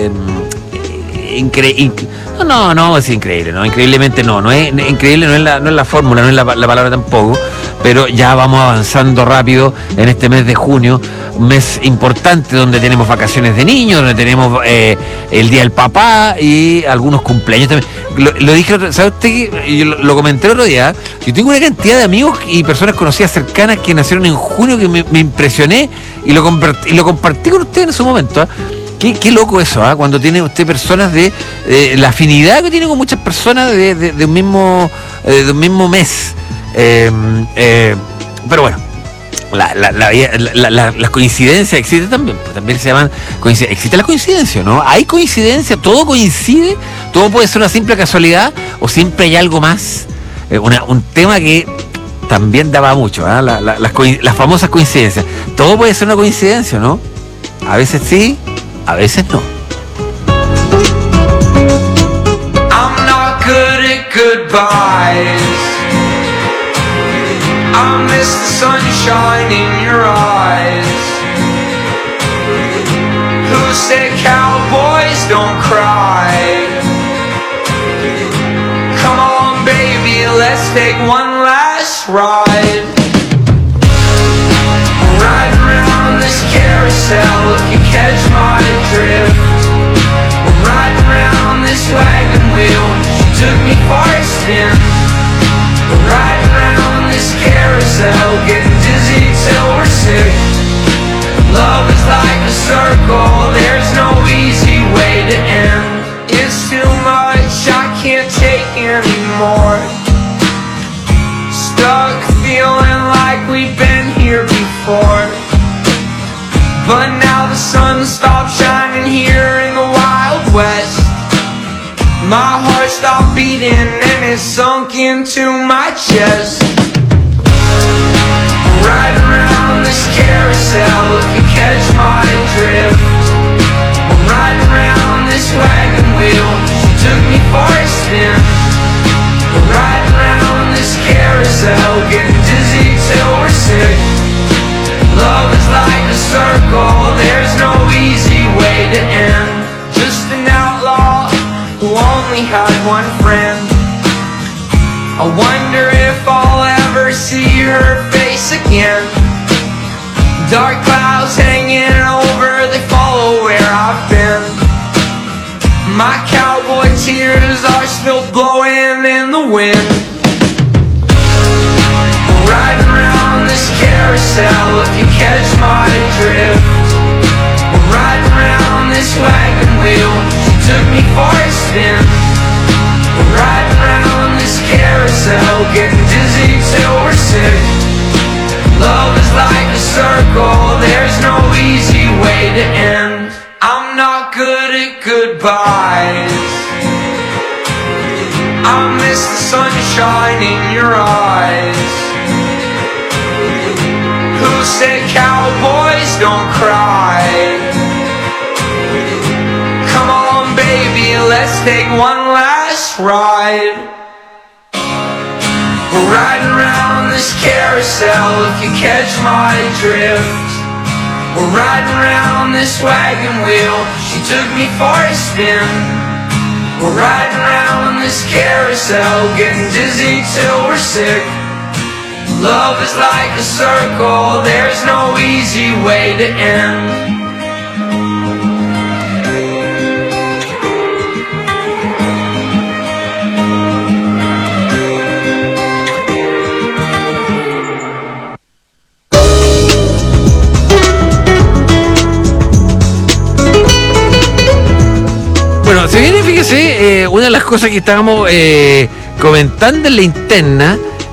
No, es increíble, no, increíblemente no es increíble, no es la fórmula, no es la palabra tampoco, pero ya vamos avanzando rápido en este mes de junio, un mes importante donde tenemos vacaciones de niños, donde tenemos el Día del Papá y algunos cumpleaños también. Lo dije, ¿sabe usted que yo lo comenté el otro día? Yo tengo una cantidad de amigos y personas conocidas cercanas que nacieron en junio que me impresioné y lo compartí con usted en su momento, Qué loco eso, cuando tiene usted personas de la afinidad que tiene con muchas personas de un mismo mes. Pero bueno, las coincidencias existen también, pues también se llaman coincidencias. Existe la coincidencia, ¿no? Hay coincidencia, todo coincide, todo puede ser una simple casualidad o siempre hay algo más. Un tema que también daba mucho, las famosas coincidencias. Todo puede ser una coincidencia, ¿no? A veces sí, a veces no. I'm not good at goodbyes. I miss the sunshine in your eyes. Who said cowboys don't cry? Come on, baby, let's take one last ride. Ride around this carousel if you catch my drift. Ride around this wagon wheel, she took me for a spin. Ride around this carousel, getting dizzy till we're sick. Love is like a circle, there's no easy way to end. It's too much, I can't take anymore. Stuck feeling like we've been here before. But now the sun stopped shining here in the Wild West. My heart stopped beating and it sunk into my chest. Ride around this carousel if you catch my drift. Ride around this wagon wheel, she took me for a spin. Ride around this carousel, getting dizzy till we're sick. Love is like a circle, there's no easy way to end. Just an outlaw who only had one friend. I wonder if I'll ever see her face again. Dark clouds hanging over, they follow where I've been. My cowboy tears are still blowing in the wind. Riding around this carousel if you catch my drift. Riding around this wagon wheel, she took me for a spin. Riding around this carousel, getting dizzy till we're sick. Love is like a circle, there's no easy way to end. I'm not good at goodbyes. I miss the sunshine in your eyes. Who said cowboys don't cry? Come on, baby, let's take one last ride. We're riding around this carousel if you catch my drift. We're riding around this wagon wheel, she took me for a spin. We're riding around this carousel, getting dizzy till we're sick. Love is like a circle, there's no easy way to end. Bueno, se viene, fíjese, una de las cosas que estábamos comentando en la interna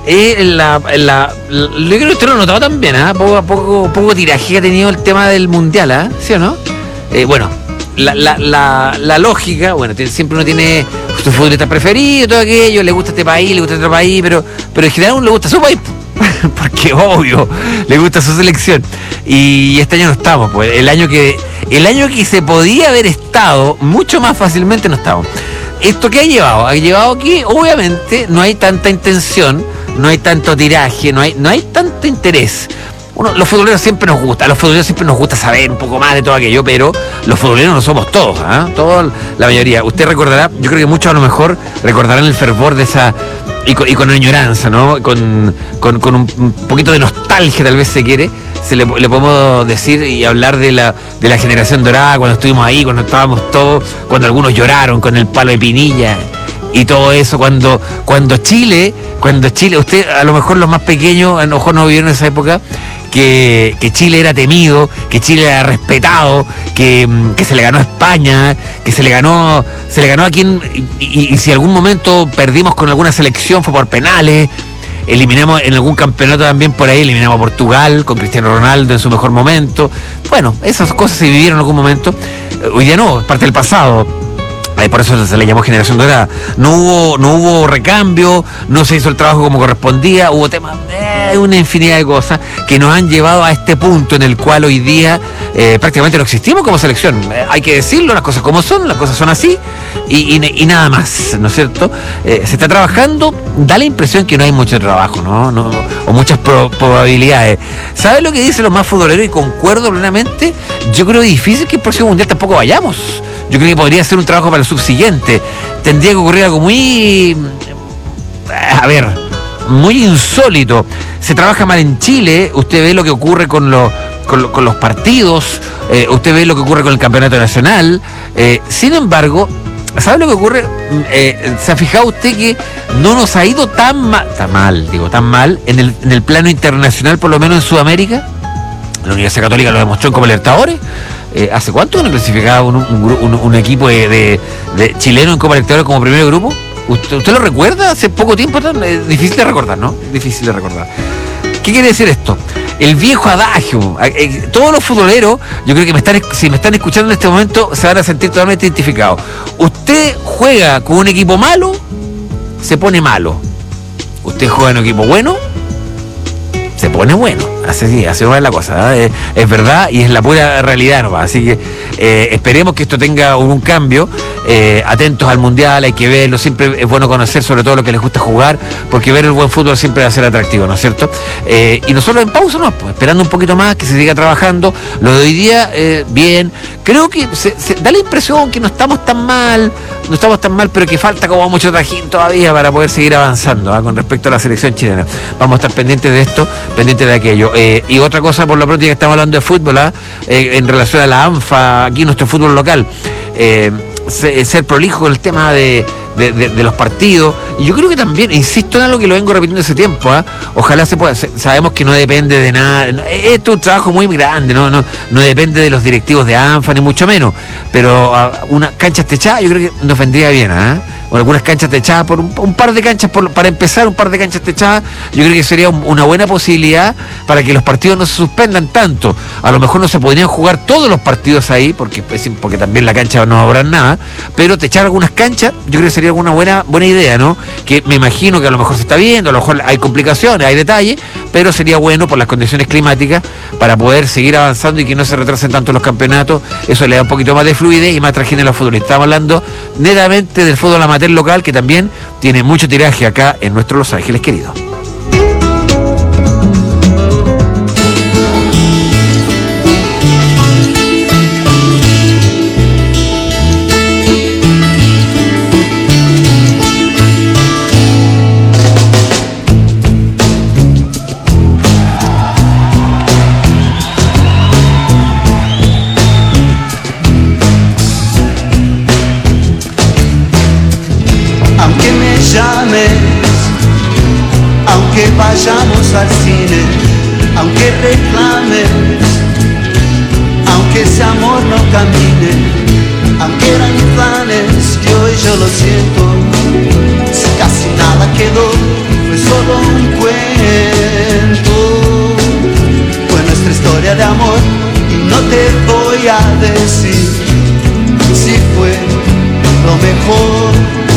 yo creo que usted lo ha notado también, poco tiraje ha tenido el tema del mundial, ¿sí o no? Bueno, la lógica, bueno, siempre uno tiene su futbolista preferido, todo aquello, le gusta este país, le gusta otro país, pero en general uno le gusta su país, porque obvio, le gusta su selección. Y este año no estamos, pues el año que se podía haber estado mucho más fácilmente no estamos. ¿Esto qué ha llevado? Ha llevado que obviamente no hay tanta intención, no hay tanto tiraje, no hay tanto interés. Los futboleros siempre nos gusta saber un poco más de todo aquello, pero los futboleros no somos todos, toda la mayoría. Usted recordará, yo creo que muchos a lo mejor recordarán el fervor de esa, y con añoranza, ¿no? Con un poquito de nostalgia, tal vez se quiere, le podemos decir y hablar de la generación dorada, cuando estuvimos ahí, cuando estábamos todos, cuando algunos lloraron con el palo de Pinilla y todo eso, cuando Chile, usted a lo mejor los más pequeños a lo mejor no vivieron esa época, que Chile era temido, que Chile era respetado, que se le ganó a España, que se le ganó a quien, y si algún momento perdimos con alguna selección fue por penales, eliminamos en algún campeonato también por ahí, eliminamos a Portugal con Cristiano Ronaldo en su mejor momento. Bueno, esas cosas se vivieron en algún momento, hoy día no, es parte del pasado. Por eso se le llamó generación dorada. No hubo recambio, no se hizo el trabajo como correspondía, hubo temas, una infinidad de cosas que nos han llevado a este punto en el cual hoy día prácticamente no existimos como selección. Hay que decirlo, las cosas como son, las cosas son así y nada más, ¿no es cierto? Se está trabajando, da la impresión que no hay mucho trabajo, ¿no? O muchas probabilidades. ¿Sabes lo que dicen los más futboleros? Y concuerdo plenamente. Yo creo difícil que el próximo mundial tampoco vayamos. Yo creo que podría ser un trabajo para el subsiguiente. Tendría que ocurrir algo muy insólito. Se trabaja mal en Chile, usted ve lo que ocurre con los partidos, usted ve lo que ocurre con el campeonato nacional. Sin embargo, ¿sabe lo que ocurre? ¿Se ha fijado usted que no nos ha ido tan mal en el plano internacional, por lo menos en Sudamérica? La Universidad Católica lo demostró en Copa Libertadores. ¿Hace cuánto no clasificaba un equipo de chileno en Copa Libertadores como primer grupo? ¿Usted lo recuerda? Hace poco tiempo, difícil de recordar, ¿no? Difícil de recordar. ¿Qué quiere decir esto? El viejo adagio. Todos los futboleros, yo creo que si me están escuchando en este momento, se van a sentir totalmente identificados. Usted juega con un equipo malo, se pone malo. Usted juega en un equipo bueno, se pone bueno. Así va la cosa, ¿eh? Es verdad y es la pura realidad nomás. Así que esperemos que esto tenga un cambio. Atentos al mundial, hay que verlo. Siempre es bueno conocer sobre todo lo que les gusta jugar, porque ver el buen fútbol siempre va a ser atractivo, ¿no es cierto? Y nosotros en pausa, no, pues, esperando un poquito más, que se siga trabajando. Lo de hoy día, bien. Creo que se da la impresión que no estamos tan mal, pero que falta como mucho trajín todavía para poder seguir avanzando, con respecto a la selección chilena. Vamos a estar pendientes de esto, pendientes de aquello. Y otra cosa, por lo pronto, ya que estamos hablando de fútbol, en relación a la ANFA, aquí nuestro fútbol local, ser prolijo con el tema de los partidos. Y yo creo que también, insisto en algo que lo vengo repitiendo hace tiempo, ojalá se pueda. Sabemos que no depende de nada, esto es un trabajo muy grande, no depende de los directivos de ANFA, ni mucho menos, pero unas canchas techadas yo creo que nos vendría bien, o algunas canchas techadas, por un par de canchas, para empezar, un par de canchas techadas, yo creo que sería una buena posibilidad para que los partidos no se suspendan tanto. A lo mejor no se podrían jugar todos los partidos ahí, porque también la cancha no habrá nada, pero techar algunas canchas, yo creo que sería una buena idea, ¿no? Que me imagino que a lo mejor se está viendo, a lo mejor hay complicaciones, hay detalles, pero sería bueno por las condiciones climáticas para poder seguir avanzando y que no se retrasen tanto los campeonatos. Eso le da un poquito más de fluidez y más trajín a los futbolistas. Estamos hablando netamente del fútbol amateur local, que también tiene mucho tiraje acá en nuestro Los Ángeles querido. Aunque vayamos al cine, aunque reclames, aunque ese amor no camine, aunque eran planes que hoy yo lo siento, si casi nada quedó, fue todo un cuento. Fue nuestra historia de amor y no te voy a decir si fue lo mejor.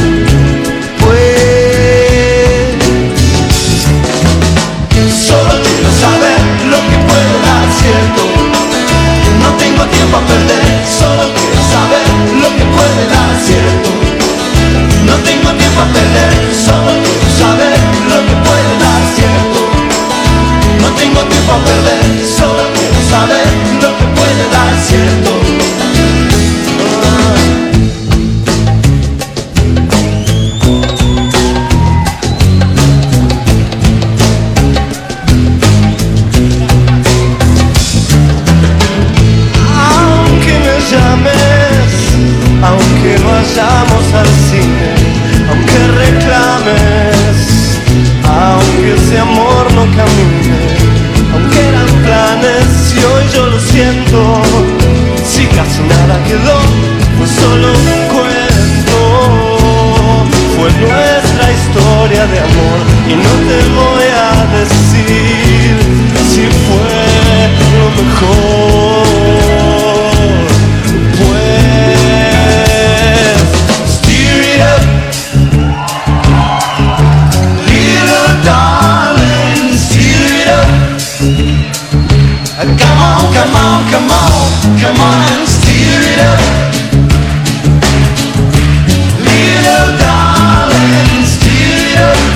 Solo quiero saber lo que puede dar cierto. No tengo tiempo a perder. Solo quiero saber lo que puede dar cierto. No tengo tiempo a perder. Solo quiero saber lo que puede dar cierto. No tengo tiempo a perder. Solo quiero saber lo que puede dar cierto. Aunque no vayamos al cine, aunque reclames, aunque ese amor no camine, aunque eran planes y hoy yo lo siento, si casi nada quedó, fue solo un cuento, fue nuestra historia de amor y no te voy a decir si fue lo mejor. Come on and steer it up. Little darling, steer it up.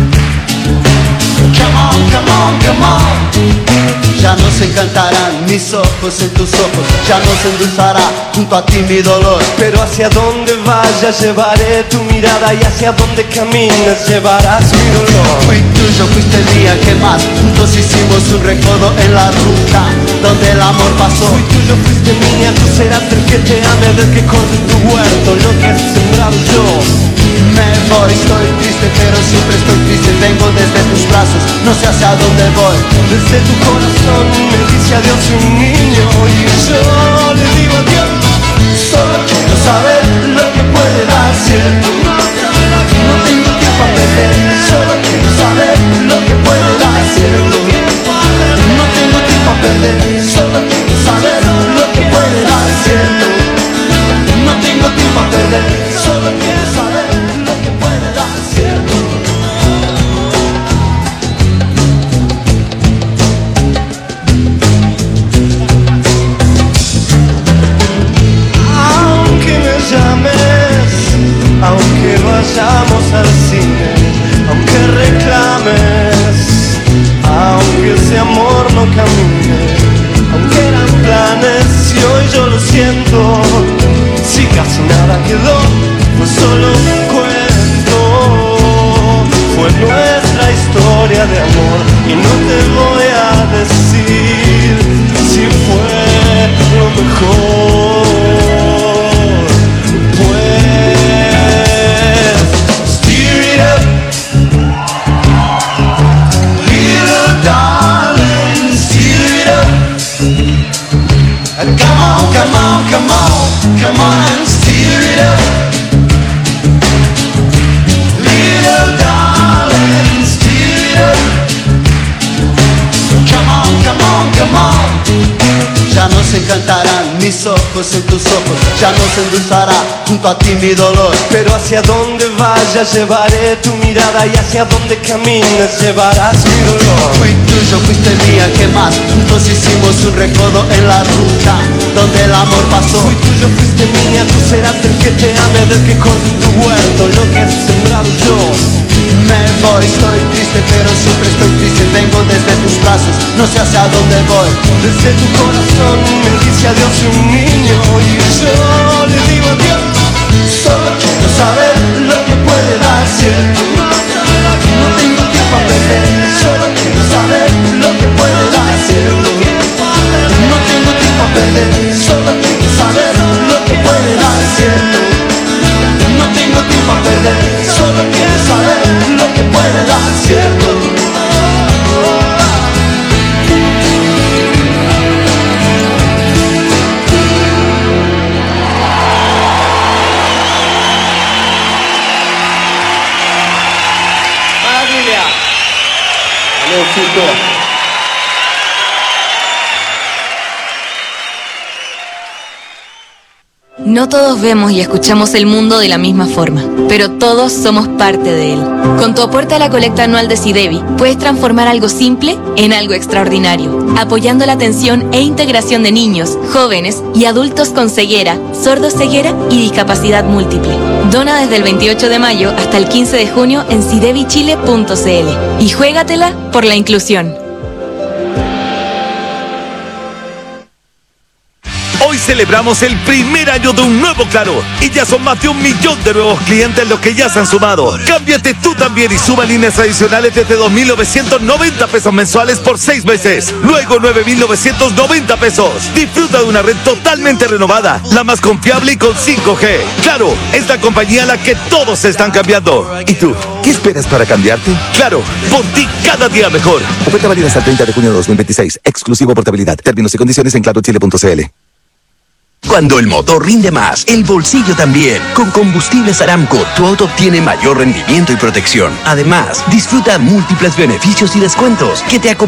Come on. Ya no se encantarán mis ojos en tus ojos, ya no se endulzará junto a ti mi dolor. Pero hacia donde vayas llevaré tu mirada y hacia donde camines llevarás mi dolor. Fui tuyo, fuiste mía, ¿qué más? Juntos hicimos un recodo en la ruta donde el amor pasó. Fui tuyo, fuiste mía, tú serás el que te ame, del que corte tu huerto, lo que has sembrado yo. Me voy, estoy triste, pero siempre estoy triste. Vengo desde tus brazos, no sé hacia dónde voy. Desde tu corazón me dice adiós un niño y yo le digo adiós. Solo quiero saber lo que puede dar cierto. No tengo tiempo a perder. Solo quiero saber lo que puede dar cierto. No tengo tiempo a perder. Solo quiero saber lo que puede dar cierto. No tengo tiempo a perder. Solo quiero saber lo que puede dar cierto. Aunque me llames, aunque vayamos al cine, aunque reclames, aunque ese amor no camine, aunque eran planes y hoy yo lo siento, si casi nada quedó, fue solo un cuento, fue nuestra historia de amor y no te voy a decir si fue lo mejor. Come on and steer it up. Little darling, steer it up. Come on. Ya no se encantarán mis ojos en tus ojos, ya no se endulzará junto a ti mi dolor. Pero hacia donde vayas llevaré tu mirada y hacia donde camines llevarás mi dolor. Fui tuyo, fuiste mía, ¿qué más? Juntos hicimos un recodo en la ruta donde el amor pasó. Fui tuyo, fuiste mía, tú serás el que te ame, del que corte tu huerto, lo que has sembrado yo. Me voy, estoy triste, pero siempre estoy triste. Vengo desde tus brazos, no sé hacia dónde voy. Desde tu corazón me dice adiós un niño y yo le digo adiós. Solo quiero saber lo que puede dar cierto. No tengo tiempo a perder. Solo quiero saber lo que puede dar cierto. No tengo tiempo a perder. Solo quiero saber lo que puede dar cierto. No tengo tiempo a perder. Solo quiero saber lo que puede dar cierto. éxito. No todos vemos y escuchamos el mundo de la misma forma, pero todos somos parte de él. Con tu aporte a la colecta anual de SIDEBI, puedes transformar algo simple en algo extraordinario, apoyando la atención e integración de niños, jóvenes y adultos con ceguera, sordoceguera y discapacidad múltiple. Dona desde el 28 de mayo hasta el 15 de junio en sidebichile.cl y juégatela por la inclusión. Hoy celebramos el primer año de un nuevo Claro y ya son más de 1 millón de nuevos clientes los que ya se han sumado. Cámbiate tú también y suma líneas adicionales desde 2.990 pesos mensuales por 6 meses. Luego 9.990 pesos. Disfruta de una red totalmente renovada, la más confiable y con 5G. Claro, es la compañía a la que todos se están cambiando. ¿Y tú? ¿Qué esperas para cambiarte? Claro, por ti cada día mejor. Oferta válida hasta el 30 de junio de 2026. Exclusivo portabilidad. Términos y condiciones en clarochile.cl. Cuando el motor rinde más, el bolsillo también. Con Combustibles Aramco, tu auto obtiene mayor rendimiento y protección. Además, disfruta múltiples beneficios y descuentos que te acompañan